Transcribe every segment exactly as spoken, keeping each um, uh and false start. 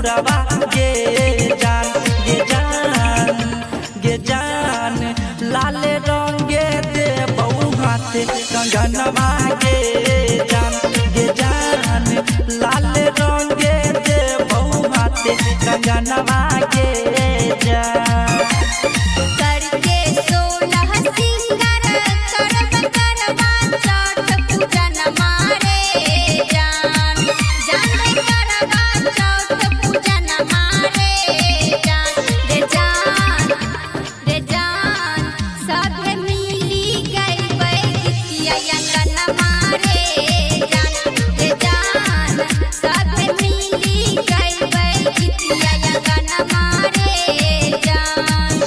नूरवा गे जान गे जान गे जान लाल रंगे दे बहु हाथ कंगनवा गे जान गे जान लाल रंगे दे बहु हाथ कंगनवा गे जान करके सोलह सिंगर करब करवा चौथ पूजन मारे जान जान करवा चौथ पूजन मारे जान रे जान रे जान सब मिली गई गीतिया अंगन मारे जान रे जान सब मिली गई गीतिया अंगन मारे जान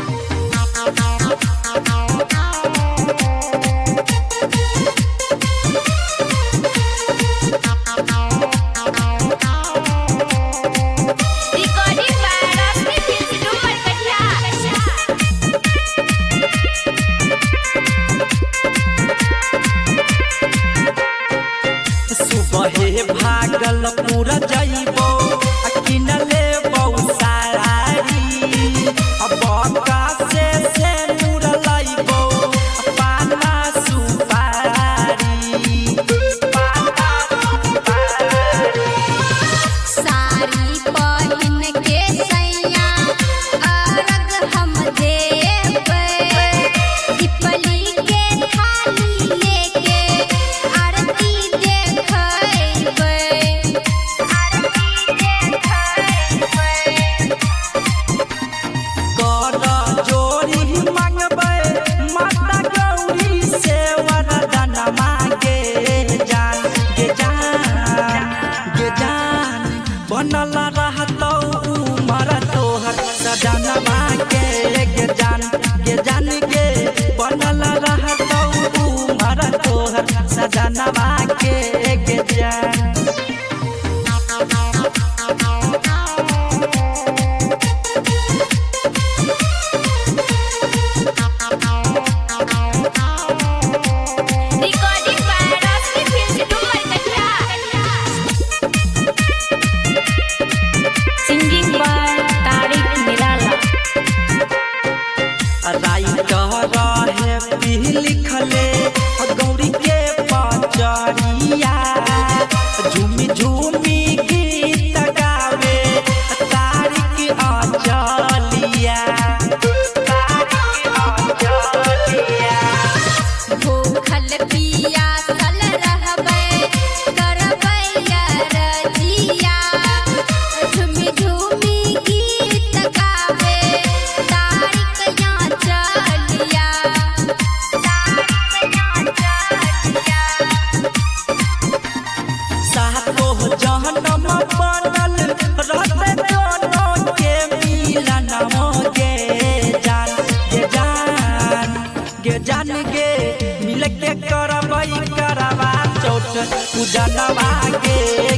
रिकॉर्डिंग बाय रास्ते फिल्म डूमर कटिया सुबहे भागलपुर जइबो किनले बहु सारी बका से से नूर लइबो पाना सुपारी पाना सुपारी साड़ी पहिन के सैया अरग हम देबै दीपली के थाली लेके आरती देखैबै आरती देखैबै कर जोड़ी मांगबै माता गौरी से वरदान मांगे जान गे जान गे जान बनल रहतौ उमर तोहर सजनवा के गे जान गे जान गे बनल रहतौ उमर तोहर सजनवा के गे जान रिकॉर्डिंग बाय रास्ते फिल्म डूमर कटिया singing by Tariq Nirala right रहे पी लिखले गौरी के पचरिया झूमी झूमी गीत गावे तारिक अचलिया तारिक अचलिया भूखल पियासल रहबै करबै रजिया झूमी झूमी गीत गावे तारिक यहाँ चलिया तारिक यहाँ चलिया सातो जहनम बनल रहते दोनों के मिलन हो गे जान गे जान गे जान गे मिल के करबै करवा चौथ पूजनवा गे